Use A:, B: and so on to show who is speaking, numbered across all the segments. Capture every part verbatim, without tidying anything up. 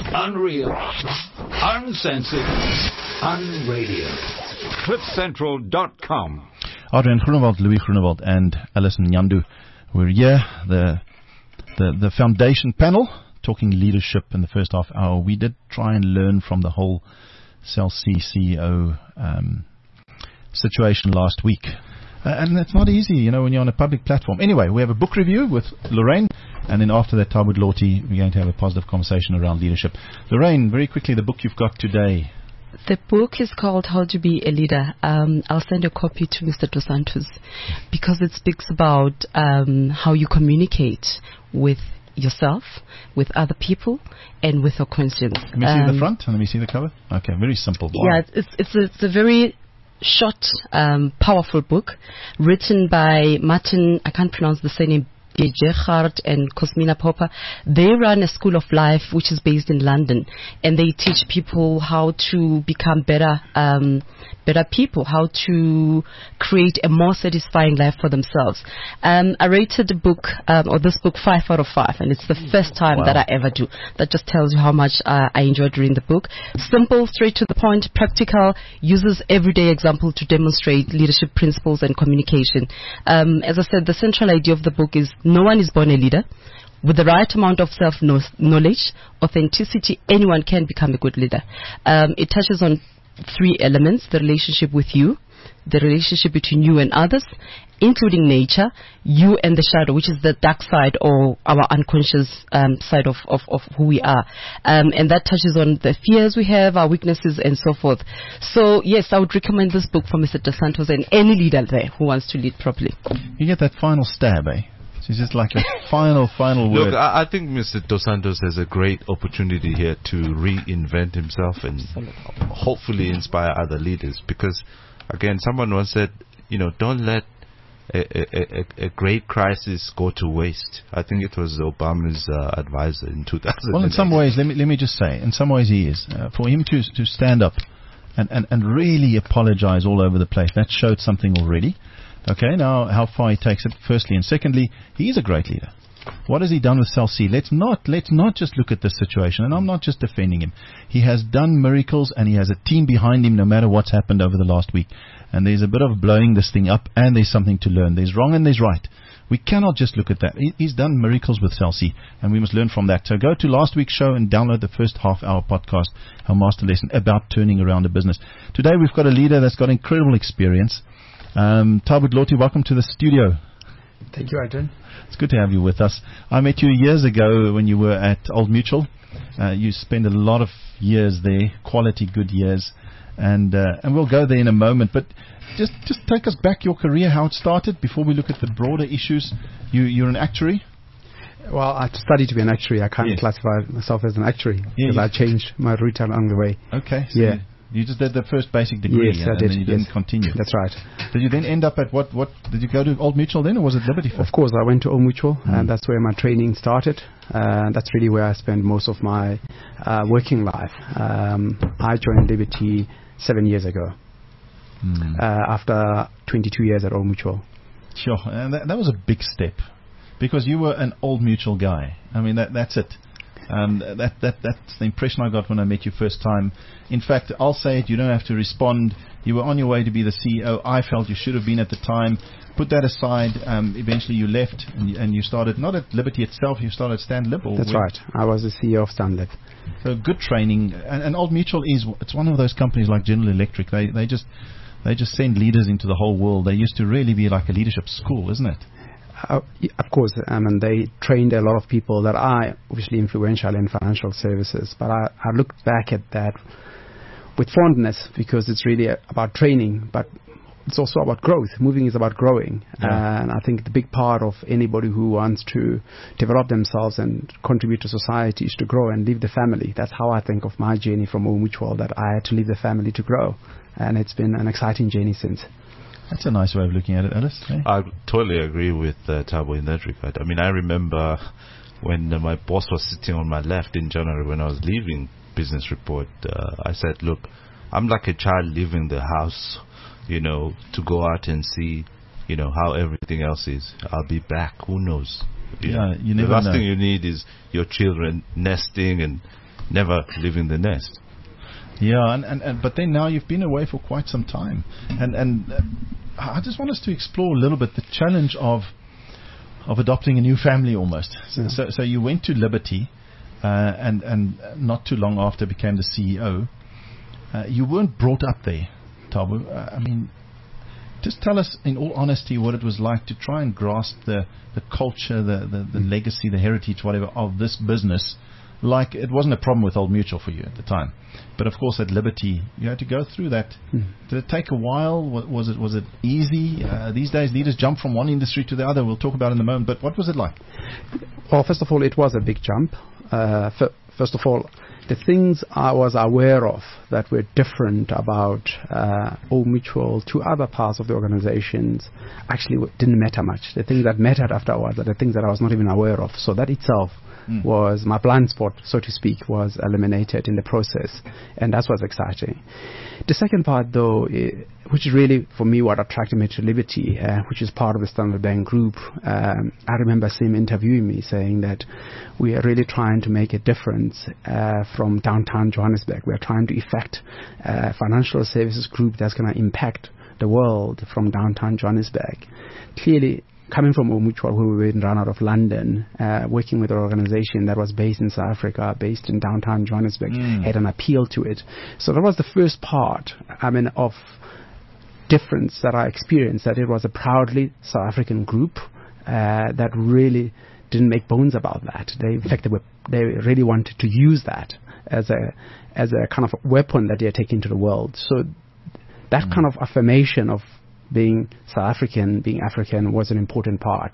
A: Unreal. Uncensored. Unradio. cliff central dot com.
B: Adrian Groenewald, Louis Groenewald, and Alison Nyandu. We're here, the, the the foundation panel, talking leadership in the first half hour. We did try and learn from the whole Cell C C E O um, situation last week. Uh, and it's not easy, you know, when you're on a public platform. Anyway, we have a book review with Lorraine, and then after that, Tabud Loti, we're going to have a positive conversation around leadership. Lorraine, very quickly, the book you've got today.
C: The book is called How to Be a Leader. Um, I'll send a copy to Mister Dos Santos because it speaks about um, how you communicate with yourself, with other people, and with your conscience.
B: Let me
C: um,
B: see the front and let me see the cover. Okay, very simple. Wow.
C: Yeah, it's it's a, it's a very short, um, powerful book written by Martin, I can't pronounce the surname, Gerhard and Cosmina Popper. They run a school of life which is based in London, and they teach people how to become better um, better people, how to create a more satisfying life for themselves. Um, I rated the book, um, or this book, five out of five, and it's the first time
B: wow.
C: that I ever do. That just tells you how much uh, I enjoyed reading the book. Simple, straight to the point, practical, uses everyday example to demonstrate leadership principles and communication. Um, as I said, the central idea of the book is no one is born a leader. With the right amount of self-knowledge, authenticity, anyone can become a good leader. Um, it touches on three elements: the relationship with you, the relationship between you and others, including nature, you and the shadow, which is the dark side or our unconscious um, side of, of, of who we are. Um, and that touches on the fears we have, our weaknesses, and so forth. So, yes, I would recommend this book for Mister Dos Santos and any leader there who wants to lead properly.
B: You get that final stab, eh? It's just like a final, final word.
D: Look, I, I think Mister Dos Santos has a great opportunity here to reinvent himself and hopefully inspire other leaders. Because, again, someone once said, you know, don't let a, a, a, a great crisis go to waste. I think it was Obama's uh, advisor in two thousand eight.
B: Well, in some ways, let me let me just say, in some ways he is. Uh, for him to to stand up and, and, and really apologize all over the place, that showed something already. Okay, now how far he takes it, firstly, and secondly, he's a great leader. What has he done with Cell C? Let's not let's not just look at this situation, and I'm not just defending him. He has done miracles, and he has a team behind him no matter what's happened over the last week. And there's a bit of blowing this thing up, and there's something to learn. There's wrong and there's right. We cannot just look at that. He, he's done miracles with Cell C, and we must learn from that. So go to last week's show and download the first half-hour podcast, our master lesson about turning around a business. Today we've got a leader that's got incredible experience. Um, Tabud Loti, welcome to the studio.
E: Thank you, Adrian.
B: It's good to have you with us. I met you years ago when you were at Old Mutual. Uh, you spent a lot of years there, quality good years, and uh, and we'll go there in a moment. But just just take us back your career, how it started, before we look at the broader issues. You you're an actuary.
E: Well, I studied to be an actuary. I can't
B: yes.
E: classify myself as an actuary
B: yeah,
E: because I changed my route along the way.
B: Okay. So
E: yeah.
B: You, You just did the first basic degree,
E: yes,
B: and,
E: I did.
B: and then you
E: yes.
B: didn't continue.
E: That's right.
B: Did you then end up at what? What did you go to Old Mutual then, or was it Liberty First?
E: Of course, I went to Old Mutual,
B: mm.
E: and that's where my training started. Uh, that's really where I spent most of my uh, working life. Um, I joined Liberty seven years ago, mm. uh, after twenty-two years at Old Mutual.
B: Sure, and that, that was a big step, because you were an Old Mutual guy. I mean, that that's it. Um, that, that that's the impression I got when I met you first time. In fact, I'll say it, you don't have to respond. You were on your way to be the C E O. I felt you should have been at the time. Put that aside. Um, eventually you left and you, and you started, not at Liberty itself, you started Stanlib. Or
E: that's right. I was the C E O of Stanlib.
B: So good training. And, and Old Mutual is, it's one of those companies like General Electric. They, they just they just send leaders into the whole world. They used to really be like a leadership school, isn't it?
E: Uh, of course, um, and they trained a lot of people that are obviously influential in financial services. But I, I look back at that with fondness because it's really a, about training, but it's also about growth. Moving is about growing. Yeah. And I think the big part of anybody who wants to develop themselves and contribute to society is to grow and leave the family. That's how I think of my journey from Old Mutual, that I had to leave the family to grow. And it's been an exciting journey since.
B: That's a nice way of looking at it, Alice. Eh?
D: I totally agree with uh, Thabo in that regard. I mean, I remember when uh, my boss was sitting on my left in January when I was leaving Business Report. Uh, I said, look, I'm like a child leaving the house, you know, to go out and see, you know, how everything else is. I'll be back. Who knows? You
B: yeah,
D: know,
B: you never
D: the last
B: know.
D: thing you need is your children nesting and never leaving the nest.
B: Yeah, and, and, and but then now you've been away for quite some time, and and uh, I just want us to explore a little bit the challenge of of adopting a new family almost. So,
E: Yeah.
B: so, so you went to Liberty, uh, and and not too long after became the C E O. Uh, you weren't brought up there, Thabo. Uh, I mean, just tell us in all honesty what it was like to try and grasp the the culture, the the, the legacy, the heritage, whatever of this business. Like, it wasn't a problem with Old Mutual for you at the time, but of course at Liberty you had to go through that.
E: Mm.
B: Did it take a while? Wa- Was it was it easy? Uh, these days leaders jump from one industry to the other. We'll talk about it in a moment. But what was it like?
E: Well, first of all, it was a big jump. Uh, f- first of all, the things I was aware of that were different about uh, Old Mutual to other parts of the organizations actually w- didn't matter much. The things that mattered afterwards are the things that I was not even aware of. So that itself mm. was my blind spot, so to speak, was eliminated in the process. And that was exciting. The second part, though, I- which is really, for me, what attracted me to Liberty, uh, which is part of the Standard Bank Group. Um, I remember Sim interviewing me saying that we are really trying to make a difference uh, from downtown Johannesburg. We are trying to effect a financial services group that's going to impact the world from downtown Johannesburg. Clearly, coming from Old Mutual, who we were run out of London, uh, working with an organization that was based in South Africa, based in downtown Johannesburg,
B: Mm.
E: had an appeal to it. So that was the first part, I mean, of difference that I experienced, that it was a proudly South African group uh, that really didn't make bones about that. They, in fact, they, were, they really wanted to use that as a as a kind of weapon that they're taking to the world. So that mm. kind of affirmation of being South African, being African, was an important part.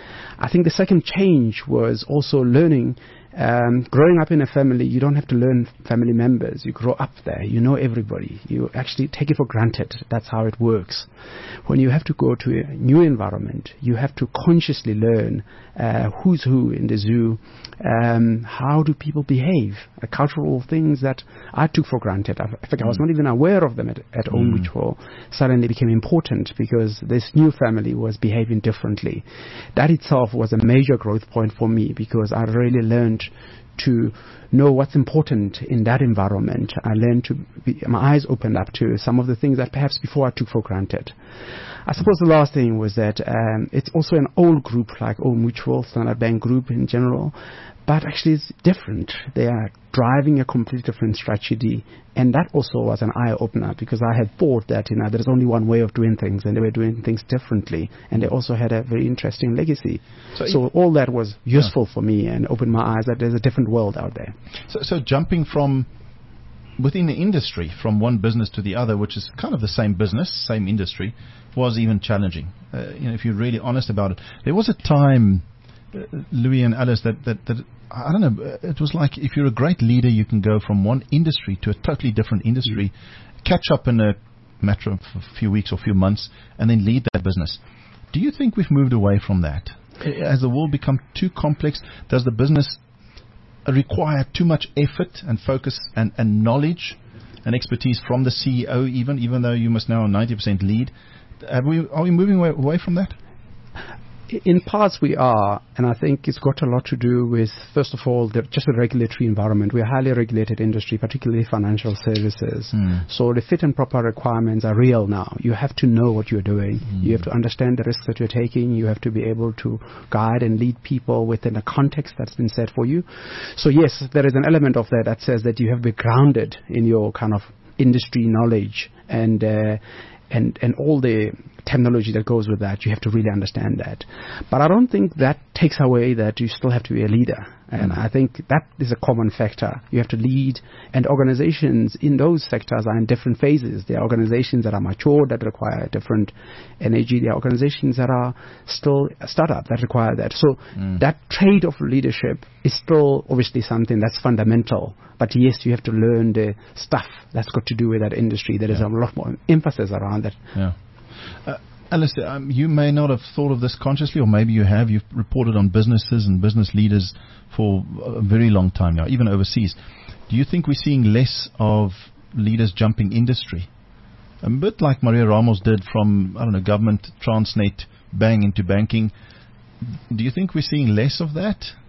E: I think the second change was also learning. Um, growing up in a family, you don't have to learn family members. You grow up there. You know everybody. You actually take it for granted. That's how it works. When you have to go to a new environment, you have to consciously learn uh, who's who in the zoo, um, how do people behave, uh, cultural things that I took for granted. I, in fact, I was not even aware of them at, at Old Mutual. Suddenly became important because this new family was behaving differently. That itself was a major growth point for me because I really learned to know what's important in that environment. I learned to be, my eyes opened up to some of the things that perhaps before I took for granted. I suppose the last thing was that um, it's also an old group like Old Mutual, Standard Bank Group in general, but actually it's different. They are driving a completely different strategy, and that also was an eye-opener because I had thought that, you know, there's only one way of doing things, and they were doing things differently, and they also had a very interesting legacy. So, so all that was useful yeah. for me and opened my eyes that there's a different world out there.
B: So, so jumping from within the industry, from one business to the other, which is kind of the same business, same industry, was even challenging. Uh, you know, if you're really honest about it, there was a time, uh, Louis and Alice, that, that that I don't know. It was like if you're a great leader, you can go from one industry to a totally different industry, mm. catch up in a matter of a few weeks or few months, and then lead that business. Do you think we've moved away from that? Has the world become too complex? Does the business require too much effort and focus and, and knowledge and expertise from the C E O, even even though you must now ninety percent lead? Have we, are we moving away, away from that?
E: In parts we are, and I think it's got a lot to do with, first of all, the, just the regulatory environment. We're a highly regulated industry, particularly financial services. Mm. So the fit and proper requirements are real now. You have to know what you're doing. Mm. You have to understand the risks that you're taking. You have to be able to guide and lead people within a context that's been set for you. So yes, there is an element of that that says that you have to be grounded in your kind of industry knowledge and uh, and and all the technology that goes with that. You have to really understand that. But I don't think that takes away that you still have to be a leader. And mm. I think that is a common factor. You have to lead, and organizations in those sectors are in different phases. There are organizations that are mature that require different energy. There are organizations that are still a startup that require that. So mm. that trait of leadership is still obviously something that's fundamental. But yes, you have to learn the stuff that's got to do with that industry. There is yeah. a lot more emphasis around that.
B: Yeah. Uh, Alistair, um, you may not have thought of this consciously, or maybe you have. You've reported on businesses and business leaders for a very long time now, even overseas. Do you think we're seeing less of leaders jumping industry? A bit like Maria Ramos did from, I don't know, government, Transnet, bang into banking. Do you think we're seeing less of that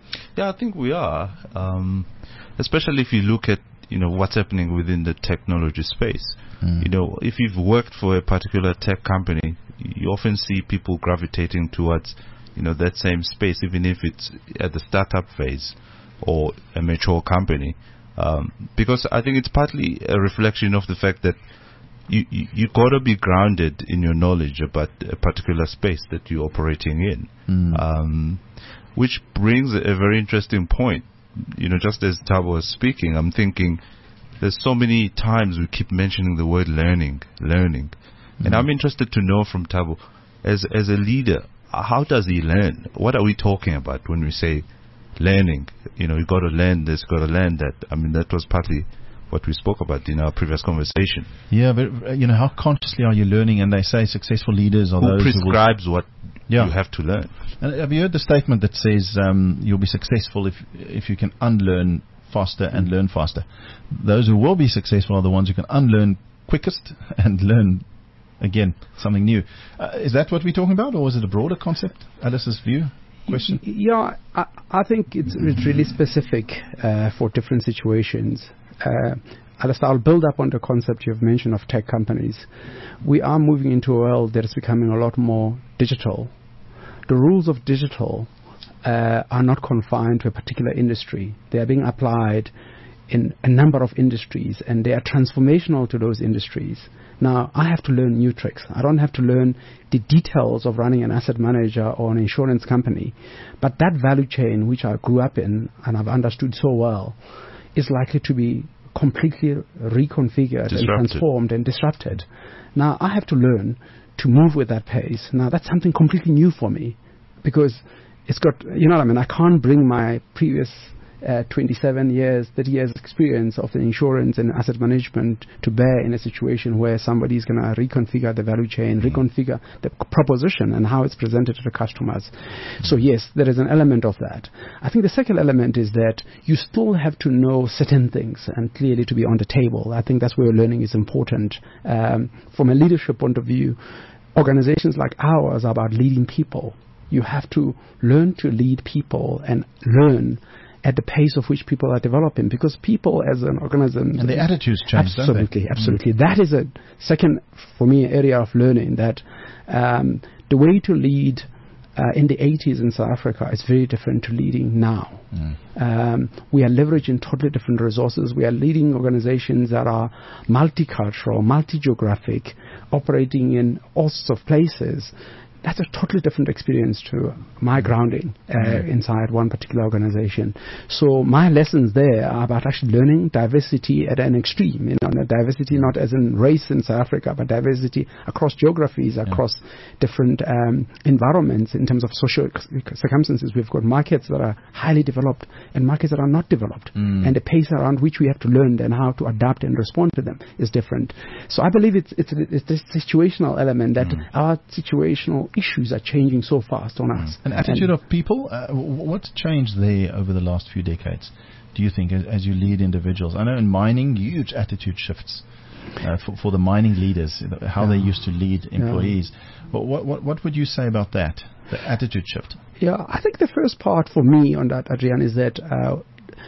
D: Yeah, I think we are, um, especially if you look at you know what's happening within the technology space. Mm. You know, if you've worked for a particular tech company, you often see people gravitating towards you know that same space, even if it's at the startup phase or a mature company, um, because I think it's partly a reflection of the fact that you you, you got to be grounded in your knowledge about a particular space that you're operating in. Mm. Um, which brings a very interesting point. You know, just as Thabo was speaking, I'm thinking there's so many times we keep mentioning the word learning, learning. Mm-hmm. And I'm interested to know from Thabo, as as a leader, how does he learn? What are we talking about when we say learning? You know, you got to learn this, got to learn that. I mean, that was partly what we spoke about in our previous conversation.
B: Yeah, but, you know, how consciously are you learning? And they say successful leaders are
D: who
B: those
D: prescribes
B: who
D: what
B: yeah.
D: you have to learn.
B: And have you heard the statement that says um, you'll be successful if if you can unlearn faster and learn faster? Those who will be successful are the ones who can unlearn quickest and learn again something new. Uh, is that what we're talking about, or is it a broader concept? Alice's view? Question?
E: Yeah, I, I think it's, it's really specific uh, for different situations. Uh, Alistair, I'll build up on the concept you've mentioned of tech companies. We are moving into a world that is becoming a lot more digital. The rules of digital uh, are not confined to a particular industry. They are being applied in a number of industries, and they are transformational to those industries. Now, I have to learn new tricks. I don't have to learn the details of running an asset manager or an insurance company. But that value chain, which I grew up in and I've understood so well, is likely to be completely reconfigured
D: disrupted.
E: and transformed and disrupted. Now, I have to learn to move with that pace. Now, that's something completely new for me, because it's got, you know what I mean, I can't bring my previous uh, twenty-seven years, thirty years experience of the insurance and asset management to bear in a situation where somebody's going to reconfigure the value chain, mm. reconfigure the proposition and how it's presented to the customers. Mm. So yes, there is an element of that. I think the second element is that you still have to know certain things and clearly to be on the table. I think that's where learning is important. Um, from a leadership point of view, organizations like ours are about leading people. You have to learn to lead people and learn at the pace of which people are developing, because people as an organism...
B: And the attitudes change,
E: absolutely,
B: don't they?
E: Absolutely, mm. That is a second, for me, area of learning, that um, the way to lead uh, in the eighties in South Africa is very different to leading now. Mm. Um, we are leveraging totally different resources. We are leading organizations that are multicultural, multi-geographic, operating in all sorts of places. That's a totally different experience to my grounding uh, mm. inside one particular organization. So my lessons there are about actually learning diversity at an extreme. You know, diversity not as in race in South Africa, but diversity across geographies, across yeah. different um, environments in terms of social circumstances. We've got markets that are highly developed and markets that are not developed. Mm. And the pace around which we have to learn and how to adapt and respond to them is different. So I believe it's, it's, it's this situational element that mm. our situational issues are changing so fast on us.
B: An attitude and of people, uh, what's changed there over the last few decades, do you think, as, as you lead individuals? I know in mining, huge attitude shifts uh, for, for the mining leaders, how yeah. they used to lead employees. Yeah. But what, what, what would you say about that, the attitude shift?
E: Yeah, I think the first part for me on that, Adrian, is that uh,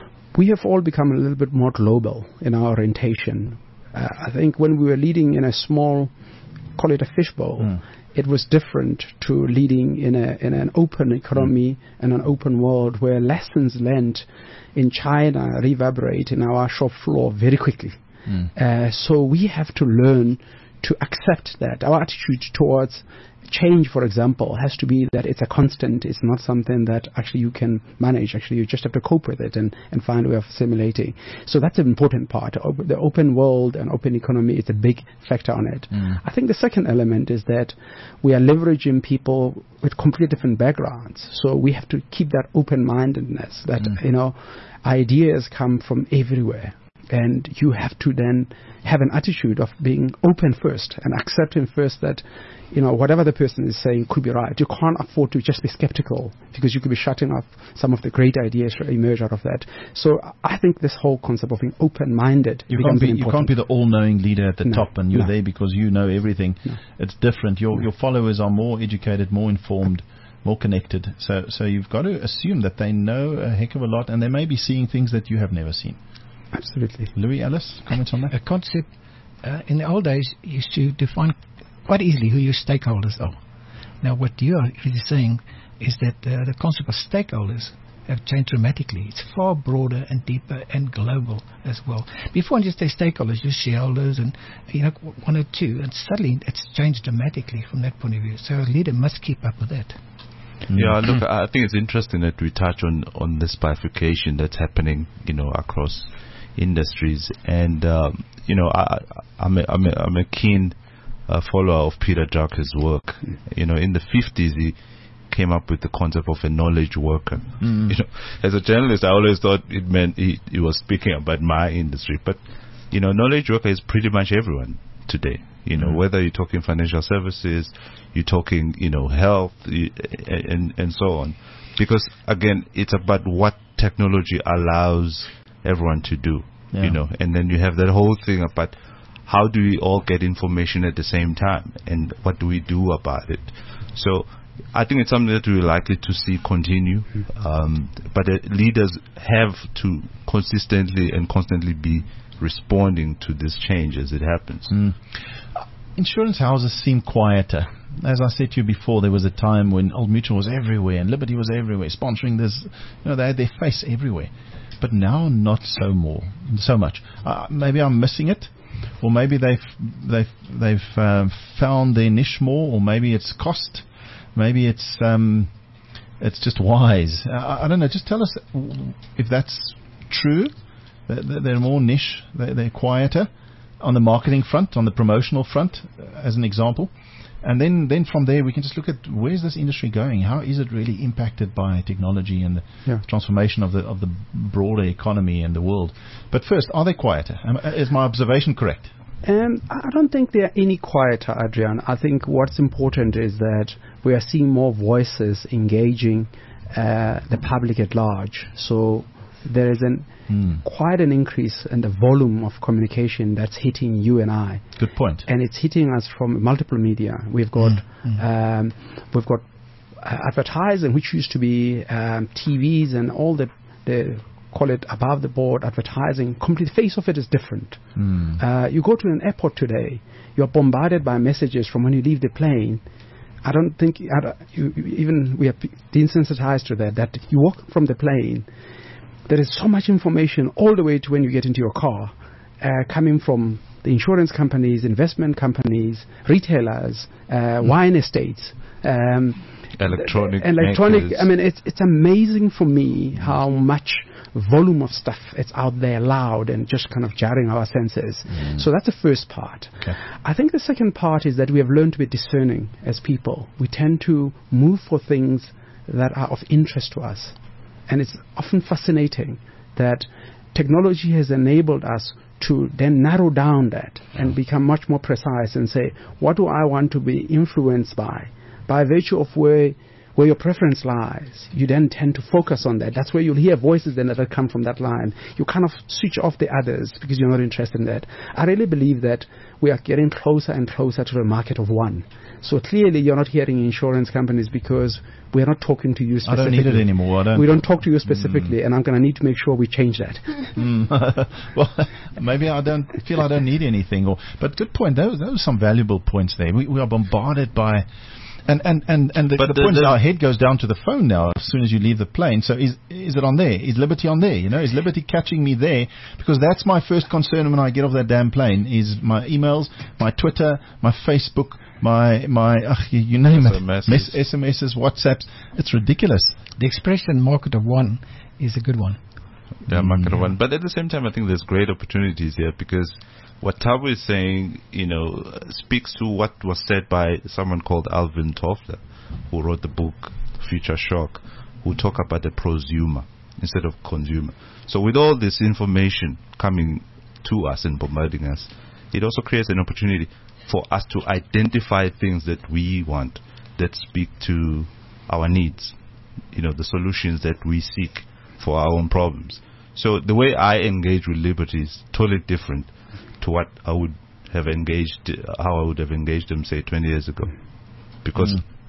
E: we have all become a little bit more global in our orientation. Uh, I think when we were leading in a small, call it a fishbowl, mm. it was different to leading in a in an open economy mm. and an open world where lessons learned in China reverberate in our shop floor very quickly. Mm. Uh, so we have to learn to accept that. Our attitude towards change, for example, has to be that it's a constant. It's not something that actually you can manage. Actually, you just have to cope with it and, and find a way of assimilating. So that's an important part. The open world and open economy is a big factor on it. Mm. I think the second element is that we are leveraging people with completely different backgrounds. So we have to keep that open-mindedness that, mm. you know, ideas come from everywhere. And you have to then have an attitude of being open first and accepting first that, you know, whatever the person is saying could be right. You can't afford to just be skeptical, because you could be shutting off some of the great ideas that emerge out of that. So I think this whole concept of being open-minded
B: you can't be you can't be the all-knowing leader at the
E: no,
B: top and you're
E: no.
B: there because you know everything.
E: No.
B: It's different. Your
E: no.
B: your followers are more educated, more informed. more connected. So, so you've got to assume that they know a heck of a lot, and they may be seeing things that you have never seen.
E: Absolutely.
B: Louis, Alice, comments on that?
F: A concept uh, in the old days used to define quite easily who your stakeholders are. Now, what you are really saying is that uh, the concept of stakeholders have changed dramatically. It's far broader and deeper and global as well. Before, you just say stakeholders, just shareholders and, you know, one or two, and suddenly it's changed dramatically from that point of view. So a leader must keep up with that.
D: Yeah, look, I think it's interesting that we touch on, on this bifurcation that's happening, you know, across industries. And, um, you know, I, I'm, a, I'm, a, I'm a keen uh, follower of Peter Drucker's work. You know, in the fifties, he came up with the concept of a knowledge worker. Mm. You know, as a journalist, I always thought it meant he, he was speaking about my industry. But, you know, knowledge worker is pretty much everyone today. You know, mm. whether you're talking financial services, you're talking, you know, health, and, and so on. Because, again, it's about what technology allows everyone to do, yeah. you know. And then you have that whole thing about how do we all get information at the same time, and what do we do about it. So I think it's something that we're likely to see continue. Um, but uh, leaders have to consistently and constantly be responding to this change as it happens.
B: Mm. Uh, insurance houses seem quieter. As I said to you before, there was a time when Old Mutual was everywhere and Liberty was everywhere, sponsoring this. You know, they had their face everywhere. But now, not so more, so much. Uh, maybe I'm missing it, or maybe they've they've they've um, found their niche more, or maybe it's cost, maybe it's um, it's just wise. I, I don't know. Just tell us if that's true. They're more niche. They're quieter on the marketing front, on the promotional front, as an example. And then, then from there, we can just look at where's this industry going? How is it really impacted by technology and the yeah. transformation of the of the broader economy and the world? But first, are they quieter? Is my observation correct?
E: Um, I don't think they are any quieter, Adrian. I think what's important is that we are seeing more voices engaging uh, the public at large. So there is an mm. quite an increase in the volume of communication that's hitting you and I.
B: Good point.
E: And it's hitting us from multiple media. We've got mm. um, we've got uh, advertising, which used to be um, T Vs and all the the call it above the board advertising. Complete face of it is different. Mm. Uh, you go to an airport today, you're bombarded by messages from when you leave the plane. I don't think I don't, you, even we are desensitized to that. That you walk from the plane. There is so much information all the way to when you get into your car, uh, coming from the insurance companies, investment companies, retailers, uh, mm. wine estates, um,
D: electronic,
E: electronic.
D: makers.
E: I mean, it's it's amazing for me how much volume of stuff it's out there, loud and just kind of jarring our senses. Mm. So that's the first part.
B: Okay.
E: I think the second part is that we have learned to be discerning as people. We tend to move for things that are of interest to us. And it's often fascinating that technology has enabled us to then narrow down that and become much more precise and say, what do I want to be influenced by? By virtue of where where your preference lies, you then tend to focus on that. That's where you'll hear voices then that come from that line. You kind of switch off the others because you're not interested in that. I really believe that we are getting closer and closer to the market of one. So clearly you're not hearing insurance companies because we're not talking to you specifically.
B: I don't need it anymore. I don't
E: we don't talk to you specifically, mm. and I'm going to need to make sure we change that.
B: mm. Well, maybe I don't feel I don't need anything. Or, but good point. Those, those are some valuable points there. We, we are bombarded by... And and and, and the, the, the point is our head goes down to the phone now as soon as you leave the plane. So is is it on there? Is Liberty on there? You know, is Liberty catching me there? Because that's my first concern when I get off that damn plane is my emails, my Twitter, my Facebook, my my uh, you, you name
D: S M Ses.
B: it, S M Ses, WhatsApps. It's ridiculous.
F: The expression "market of one" is a good one.
D: Yeah, market of one. But at the same time, I think there's great opportunities here because what Thabo is saying, you know, speaks to what was said by someone called Alvin Toffler, who wrote the book Future Shock, who talk about the prosumer instead of consumer. So with all this information coming to us and bombarding us, it also creates an opportunity for us to identify things that we want, that speak to our needs, you know, the solutions that we seek for our own problems. So the way I engage with Liberty is totally different to what I would have engaged, how I would have engaged them, say, twenty years ago. Because mm.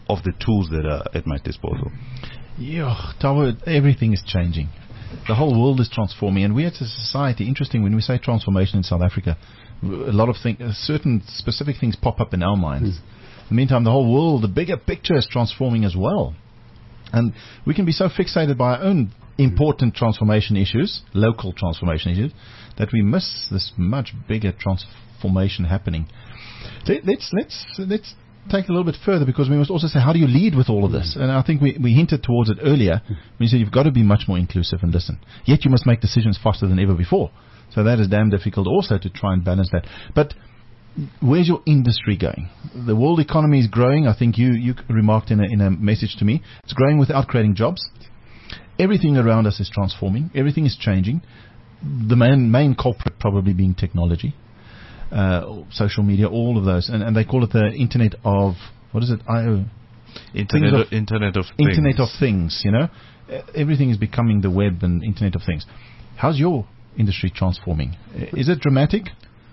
D: of the tools that are at my disposal.
B: Yeah, Tabo, everything is changing. The whole world is transforming, and we as a society, interesting, when we say transformation in South Africa, a lot of things, certain specific things pop up in our minds. Mm. In the meantime, the whole world, the bigger picture is transforming as well. And we can be so fixated by our own important transformation issues, local transformation issues, that we miss this much bigger transformation happening. Let, let's let's let's take a little bit further, because we must also say, how do you lead with all of this? And I think we, we hinted towards it earlier when you said you've got to be much more inclusive and listen. Yet you must make decisions faster than ever before. So that is damn difficult also to try and balance that. But where's your industry going? The world economy is growing. I think you, you remarked in a, in a message to me. It's growing without creating jobs. Everything around us is transforming. Everything is changing. The main, main culprit probably being technology, uh, social media, all of those. And, and they call it the Internet of, what is it? I O.
D: Internet of, Internet of Things.
B: Internet of Things, you know. Everything is becoming the web and Internet of Things. How's your industry transforming? Is it dramatic?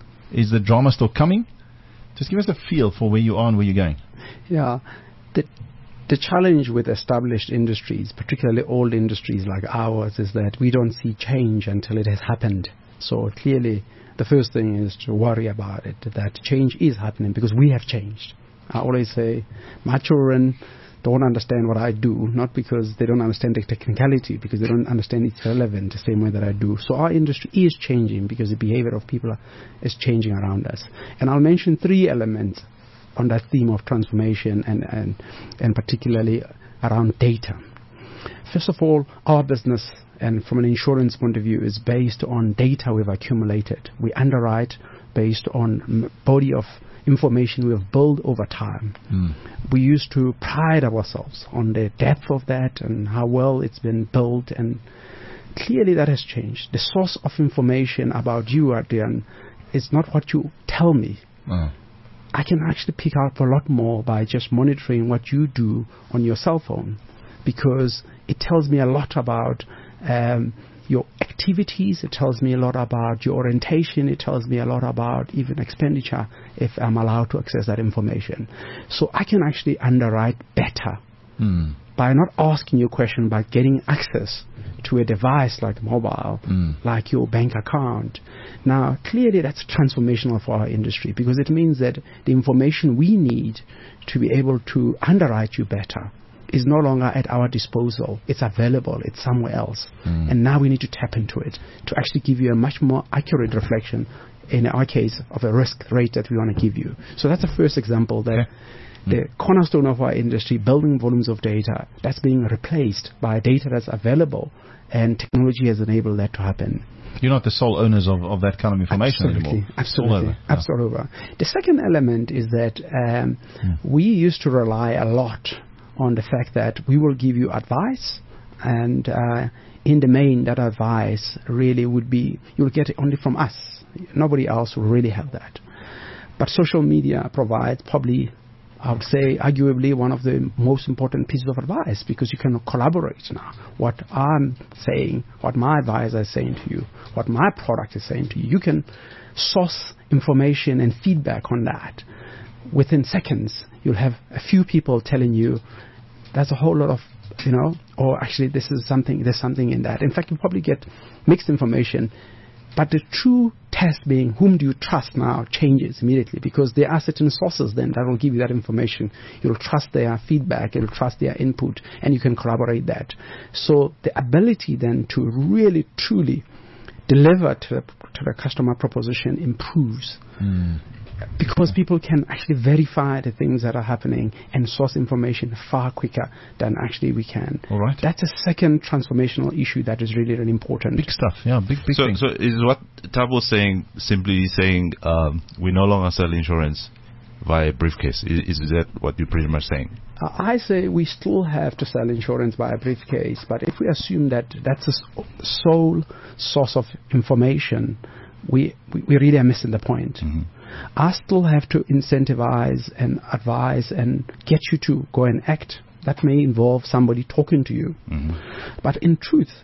B: Is the drama still coming? Just give us a feel for where you are and where you're going.
E: Yeah. The, the challenge with established industries, particularly old industries like ours, is that we don't see change until it has happened. So clearly, the first thing is to worry about it, that change is happening because we have changed. I always say, my children don't understand what I do, not because they don't understand the technicality, because they don't understand it's relevant the same way that I do. So our industry is changing because the behavior of people are, is changing around us. And I'll mention three elements on that theme of transformation, and, and, and particularly around data. First of all, our business, and from an insurance point of view, is based on data we've accumulated. We underwrite based on body of information we have built over time. Mm. We used to pride ourselves on the depth of that and how well it's been built, and clearly that has changed. The source of information about you, Adrian, is not what you tell me. Oh. I can actually pick up a lot more by just monitoring what you do on your cell phone, because it tells me a lot about um, your activities. It tells me a lot about your orientation. It tells me a lot about even expenditure, if I'm allowed to access that information. So I can actually underwrite better mm. by not asking you a question, but getting access to a device like mobile, mm. like your bank account. Now, clearly that's transformational for our industry, because it means that the information we need to be able to underwrite you better is no longer at our disposal. It's available. It's somewhere else. Mm. And now we need to tap into it to actually give you a much more accurate reflection, in our case, of a risk rate that we want to give you. So that's the first example that okay. the mm. cornerstone of our industry, building volumes of data, that's being replaced by data that's available, and technology has enabled that to happen.
B: You're not the sole owners of, of that kind of information
E: absolutely,
B: anymore.
E: Absolutely.
B: Yeah.
E: Absolutely. The second element is that um, mm. we used to rely a lot on the fact that we will give you advice, and uh, in the main, that advice really would be, you'll get it only from us. Nobody else will really have that. But social media provides probably, I would say, arguably one of the most important pieces of advice, because you can collaborate now. What I'm saying, what my advisor is saying to you, what my product is saying to you, you can source information and feedback on that. Within seconds, you'll have a few people telling you there's a whole lot of, you know, or actually this is something, there's something in that. In fact, you probably get mixed information. But the true test being, whom do you trust now, changes immediately, because there are certain sources then that will give you that information. You'll trust their feedback, you'll trust their input, and you can collaborate that. So the ability then to really, truly deliver to the, to the customer proposition improves. Mm. Because people can actually verify the things that are happening and source information far quicker than actually we can.
B: All right.
E: That's a second transformational issue that is really, really important.
B: Big stuff, yeah, big, big
D: so,
B: thing.
D: So is what Tabo's saying simply saying um, we no longer sell insurance via briefcase? Is, is that what you're pretty much saying?
E: Uh, I say we still have to sell insurance via briefcase, but if we assume that that's a sole source of information, we, we, we really are missing the point. Mm-hmm. I still have to incentivize and advise and get you to go and act. That may involve somebody talking to you. Mm-hmm. But in truth,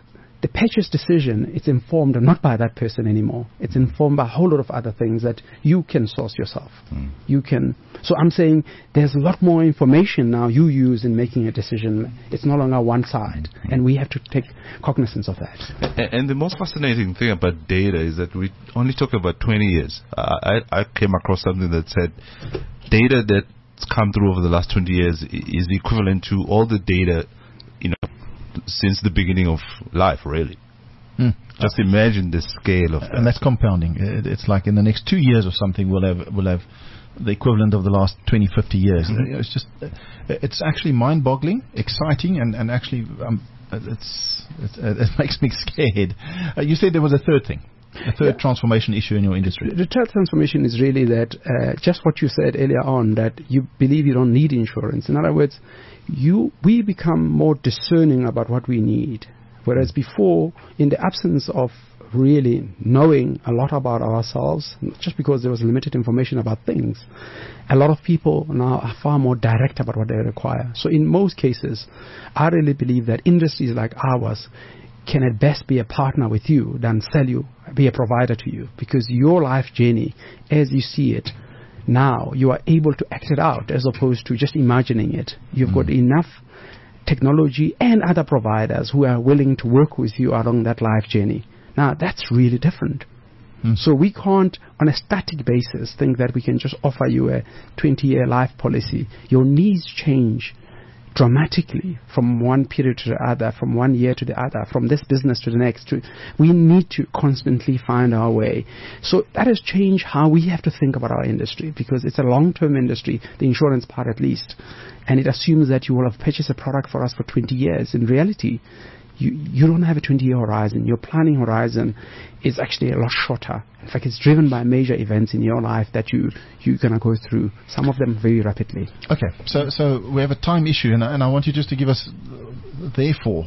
E: the purchase decision is informed not by that person anymore. It's informed by a whole lot of other things that you can source yourself. Mm. You can. So I'm saying there's a lot more information now you use in making a decision. It's no longer one side, mm. and we have to take cognizance of that.
D: And, and the most fascinating thing about data is that we only talk about twenty years. Uh, I, I came across something that said data that's come through over the last twenty years is equivalent to all the data, you know, since the beginning of life, really. Mm. Just imagine the scale of that.
B: And that's compounding. It, it's like in the next two years or something, we'll have we'll have the equivalent of the last twenty, fifty years. Mm-hmm. It's just, it's actually mind-boggling, exciting, and and actually, um, it's, it's it makes me scared. Uh, you said there was a third thing. A third yeah. transformation issue in your industry.
E: The third transformation is really that uh, just what you said earlier on, that you believe you don't need insurance. In other words, you we become more discerning about what we need. Whereas before, in the absence of really knowing a lot about ourselves, just because there was limited information about things, a lot of people now are far more direct about what they require. So in most cases, I really believe that industries like ours can at best be a partner with you than sell you, be a provider to you, because your life journey, as you see it now, you are able to act it out as opposed to just imagining it. You've mm. got enough technology and other providers who are willing to work with you along that life journey. Now, that's really different. Mm. So we can't, on a static basis, think that we can just offer you a twenty-year life policy. Your needs change dramatically from one period to the other, from one year to the other, from this business to the next. To, we need to constantly find our way. So that has changed how we have to think about our industry, because it's a long-term industry, the insurance part at least, and it assumes that you will have purchased a product for us for twenty years. In reality, you, you don't have a twenty-year horizon. Your planning horizon is actually a lot shorter. In fact, it's driven by major events in your life that you, you're going to go through, some of them very rapidly.
B: Okay, so so we have a time issue, and, and I want you just to give us, therefore,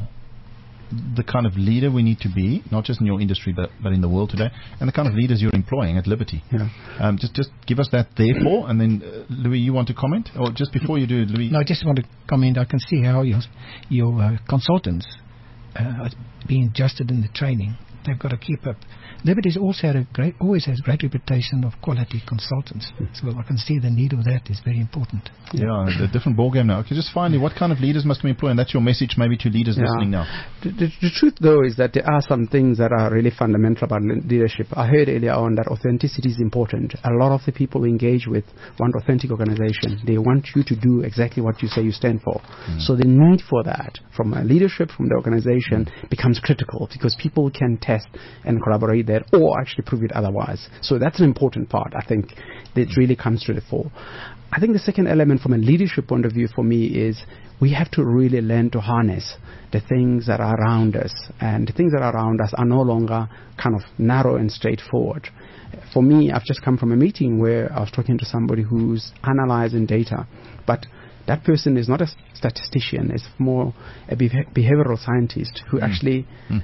B: the kind of leader we need to be, not just in your industry, but, but in the world today, and the kind of leaders you're employing at Liberty. Yeah. Um, just just give us that therefore, and then, uh, Louis, you want to comment? Or just before you do, Louis?
F: No, I just want to comment. I can see how your, your uh, consultants uh, are being adjusted in the training. They've got to keep up. Liberty's also had a great, always has a great reputation of quality consultants. So I can see the need of that is very important.
B: Yeah, a different ballgame now. Okay, just finally, what kind of leaders must we employ? And that's your message maybe to leaders yeah. listening now.
E: The, the, the truth, though, is that there are some things that are really fundamental about leadership. I heard earlier on that authenticity is important. A lot of the people we engage with want authentic organization. They want you to do exactly what you say you stand for. Mm. So the need for that from a leadership, from the organization, mm. becomes critical, because people can test and collaborate there, or actually prove it otherwise. So that's an important part, I think, that really comes to the fore. I think the second element from a leadership point of view for me is we have to really learn to harness the things that are around us. And the things that are around us are no longer kind of narrow and straightforward. For me, I've just come from a meeting where I was talking to somebody who's analyzing data, but that person is not a statistician, it's more a beha- behavioral scientist who mm. actually mm.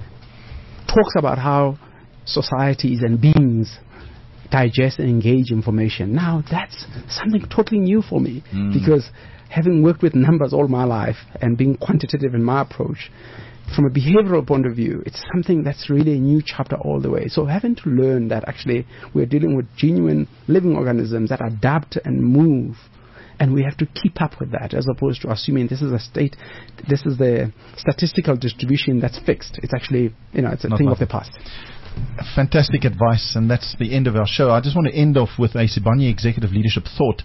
E: talks about how societies and beings digest and engage information. Now, that's something totally new for me, mm. because having worked with numbers all my life and being quantitative in my approach, from a behavioral point of view, it's something that's really a new chapter all the way. So having to learn that actually we're dealing with genuine living organisms that adapt and move, and we have to keep up with that, as opposed to assuming this is a state, this is the statistical distribution that's fixed. It's actually, you know, it's a Not thing of the past.
B: Fantastic advice, and that's the end of our show. I just want to end off with a Sibanye executive leadership thought.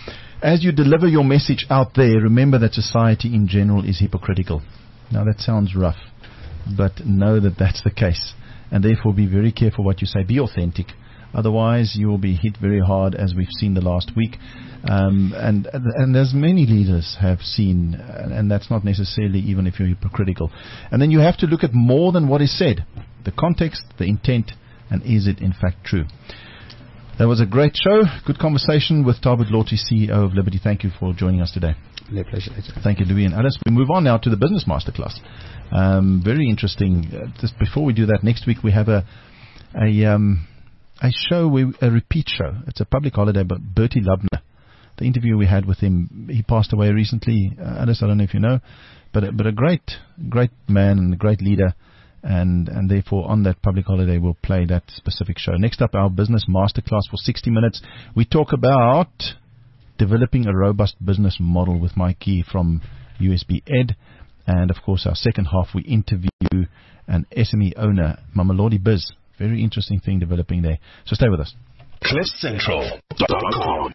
B: As you deliver your message out there, remember that society in general is hypocritical. Now, that sounds rough, but know that that's the case, and therefore be very careful what you say. Be authentic. Otherwise, you will be hit very hard, as we've seen the last week. Um, and, and as many leaders have seen, and that's not necessarily even if you're hypocritical. And then you have to look at more than what is said. The context, the intent, and is it in fact true? That was a great show. Good conversation with Thabo Dlotsi, C E O of Liberty. Thank you for joining us today.
E: My pleasure.
B: Thank you, Louis and Alice. We move on now to the Business Masterclass. Um, very interesting. Uh, just before we do that, next week we have a a um, a show, we, a repeat show. It's a public holiday, but Bertie Lubner, the interview we had with him, he passed away recently. Uh, Alice, I don't know if you know, but but a great, great man and a great leader. and and therefore on that public holiday we'll play that specific show. Next up, our business masterclass for sixty minutes. We talk about developing a robust business model with Mike Key from U S B Ed, and of course our second half we interview an S M E owner, Mamelodi Biz. Very interesting thing developing there. So stay with us.
G: cliff central dot com